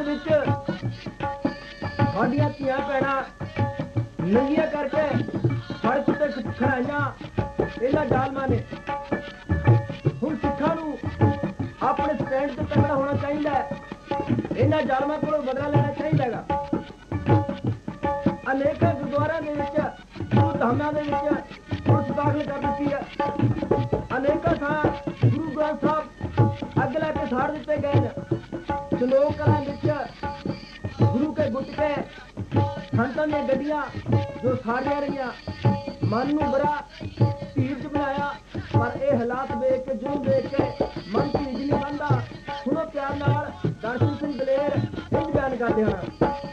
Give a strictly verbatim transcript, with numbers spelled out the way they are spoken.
ਵਿੱਚ ਸਾਡੀਆਂ ਧੀਆਂ ਭੈਣਾਂ ਨੰਗੀਆਂ ਕਰਕੇ ਸੜਕ ਤੇ ਖੜਾਈਆਂ ਇਹਨਾਂ ਜ਼ਾਲਮਾਂ ਨੇ। ਹੁਣ ਸਿੱਖਾਂ ਨੂੰ ਆਪਣੇ ਸਟੈਂਡ ਤੇ ਤਕੜਾ ਹੋਣਾ ਚਾਹੀਦਾ ਹੈ, ਇਹਨਾਂ ਜ਼ਾਲਮਾਂ ਕੋਲੋਂ ਬਦਲਾ ਲੈਣਾ ਚਾਹੀਦਾ ਹੈਗਾ। ਅਨੇਕਾਂ ਗੁਰਦੁਆਰਿਆਂ ਦੇ ਵਿੱਚ ਗੁਰੂ ਧਾਮਾਂ ਦੇ ਵਿੱਚ ਪੁਲਿਸ ਦਾਖਲ ਕਰ ਦਿੱਤੀ ਹੈ। ਅਨੇਕਾਂ ਥਾਂ ਗੁਰੂ ਗ੍ਰੰਥ ਸਾਹਿਬ ਅੱਗ ਲਾ ਕੇ ਸਾੜ ਦਿੱਤੇ ਗਏ ਨੇ। ਚਲੋਕ ਕਲਾਂ ਵਿੱਚ ਗੁਰੂ ਕੇ ਗੁਟਕੇ ਸੰਤਾਂ ਦੀਆਂ ਗੱਡੀਆਂ ਜੋ ਸਾੜੀਆਂ ਰਹੀਆਂ, ਮਨ ਨੂੰ ਬੜਾ ਧੀਰਜ ਬਣਾਇਆ। ਪਰ ਇਹ ਹਾਲਾਤ ਵੇਖ ਕੇ, ਜੁਰਮ ਵੇਖ ਕੇ ਮਨ ਧੀਰਜ ਨਹੀਂ ਬਣਦਾ। ਸੁਣੋ ਪਿਆਰ ਨਾਲ ਦਰਸ਼ਨ ਸਿੰਘ ਦਲੇਰ ਇੰਝ ਬਿਆਨ ਕਰਦੇ ਹਨ।